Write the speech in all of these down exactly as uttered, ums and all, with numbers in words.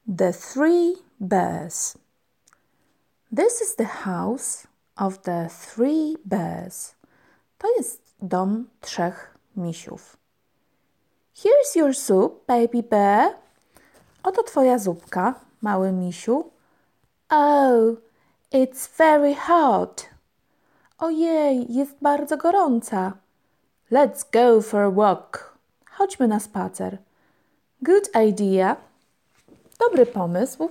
The Three Bears. This is the house of the three bears. To jest dom trzech misiów. Here's your soup, baby bear. Oto twoja zupka, mały misiu. Oh, it's very hot. Ojej, jest bardzo gorąca. Let's go for a walk. Chodźmy na spacer. Good idea. Dobry pomysł.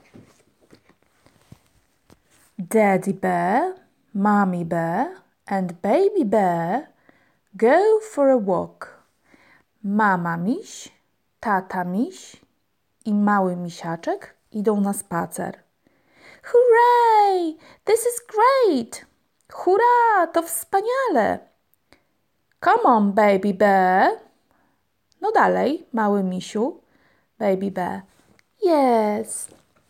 Daddy bear, mommy bear and baby bear go for a walk. Mama miś, tata miś i mały misiaczek idą na spacer. Hooray! This is great! Hurra! To wspaniale! Come on, baby bear. No dalej, mały misiu. Baby bear. Yes.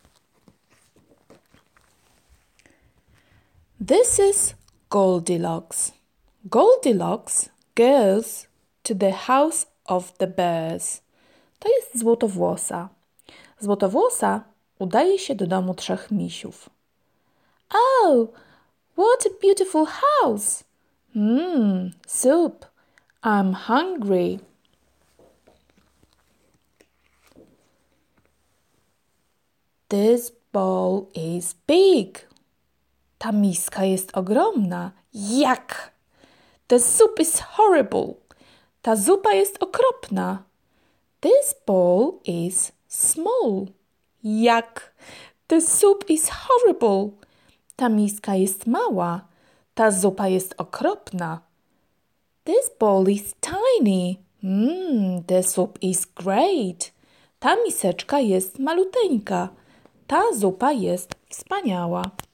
This is Goldilocks. Goldilocks goes to the house of the bears. To jest Złotowłosa. Złotowłosa udaje się do domu trzech misiów. Oh, what a beautiful house! Mmm, soup. I'm hungry. This bowl is big. Ta miska jest ogromna. Jak? The soup is horrible. Ta zupa jest okropna. This bowl is small. Jak? The soup is horrible. Ta miska jest mała. Ta zupa jest okropna. This bowl is tiny. Mmm, the soup is great. Ta miseczka jest maluteńka. Ta zupa jest wspaniała.